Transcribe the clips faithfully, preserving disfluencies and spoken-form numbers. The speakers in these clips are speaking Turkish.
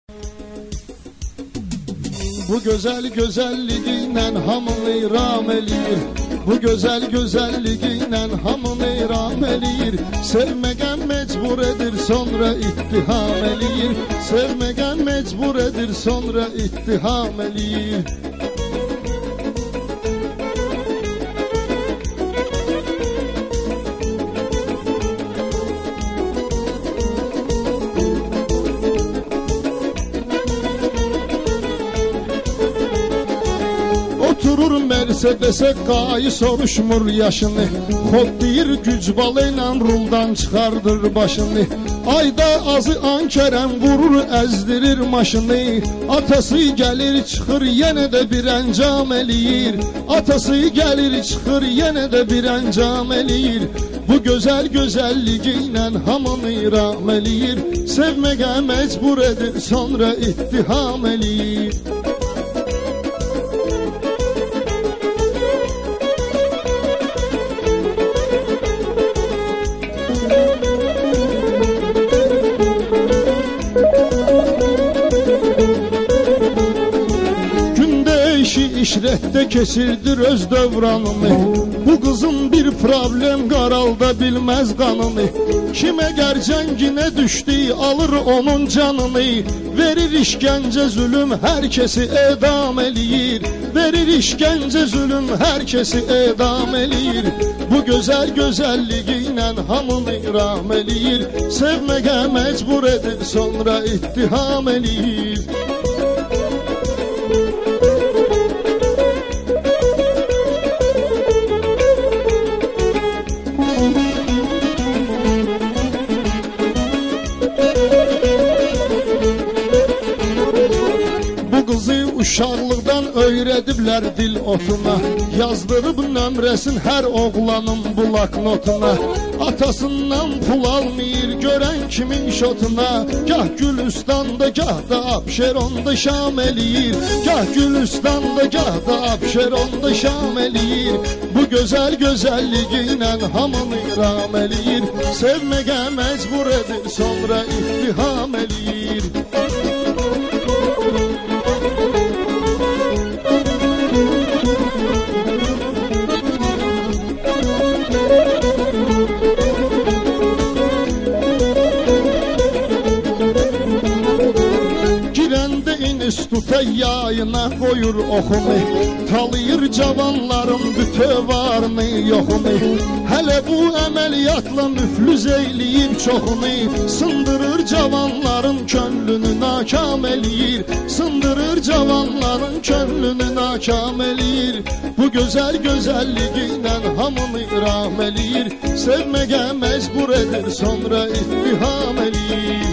Bu güzel güzelliğiyle hamını iram eləyir. Bu güzel güzelliğiyle hamını iram eləyir. Sevmegen mecbur edir, sonra ittiham eləyir. Sevmegen mecbur edir, sonra ittiham eləyir. Oturur Mercedes'e kayı soruşmur yaşını. Hop deyir güc balıyla ruldan çıkardır başını. Ayda azı Ankerem vurur ezdirir maşını. Atası gelir çıkır yine de bir encam eləyir. Atası gelir çıkır yine de bir encam eləyir. Bu güzel güzelliğiyle hamını iram eləyir. Sevmeye mecbur edir, sonra ittiham eləyir. İşrette kesirdir öz dövranını. Bu kızın bir problem qaralda bilmez kanını. Kime gercengine düştü alır onun canını. Verir işkence zulüm herkesi edam eləyir. Verir işkence zulüm herkesi edam eləyir. Bu güzel güzelliğiyle hamını iram eləyir. Sevmeye mecbur edir, sonra ittiham eləyir. Uşaqlıqdan öyrədiblər dil otuna. Yazdırıb nömrəsin hər oğlanın bloknotuna. Atasından pul almayır görən kimin şotuna. Gah Gülüstanda gah da Abşeronda şam eləyir. Gah Gülüstanda gah da Abşeronda şam eləyir. Bu gözəl gözəlliğiyle hamını iram eləyir. Sevməyə mecbur edir, sonra ittiham eləyir. İnstituta yayına koyur oxunu. Talayır cavanların bütövarını yoxunu. Hələ bu əməliyyatla müflüz eyləyir çoxunu. Sındırır cavanların könlünü nakam eləyir. Sındırır cavanların könlünü nakam eləyir. Bu gözəl gözəlliğiyle hamını iram eləyir. Sevməyə mecbur edir, sonra ittiham eləyir.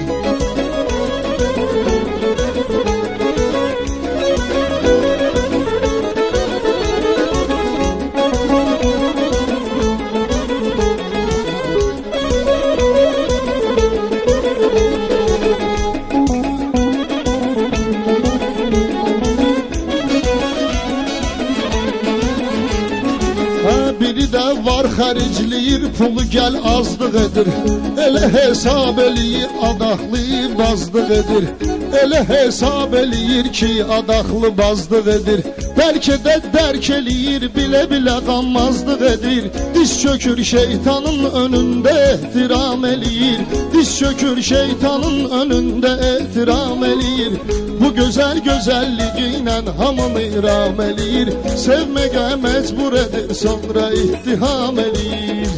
Biri də var xəricləyir, pulu gəl azlıq edir. Elə hesab eləyir, adaxlı bazlıq edir. Elə hesab eləyir ki, adaxlı bazlıq edir. Bəlkə də dərk eləyir, bilə-bilə qanmazlıq edir. Diz çökür şeytanın önündə ehtiram eləyir. Diz çökür şeytanın önündə ehtiram eləyir. Bu güzel güzelliğiyle hamını iram eləyir. Sevməyə mecbur edir, sonra ittiham eləyir.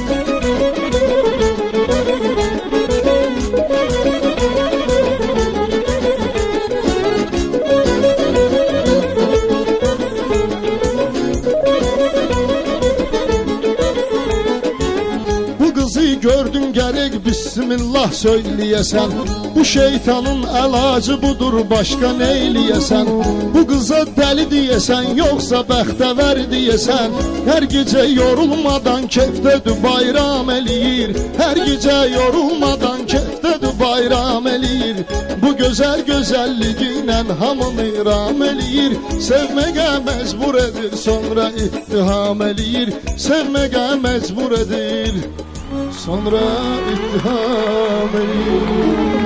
Gördün gerek bismillah söyleyesen. Bu şeytanın əlacı budur, başka neyleyesen. Bu kıza deli diyesen, yoksa bəxtəvər diyesen. Her gece yorulmadan kefdədir bayram eləyir. Her gece yorulmadan kefdədir bayram eləyir. Bu güzel güzelliğiyle hamını iram eləyir. Sevməyə mecbur edir, sonra ittiham eləyir. Sevməyə mecbur edir, sonra ittiham eləyir.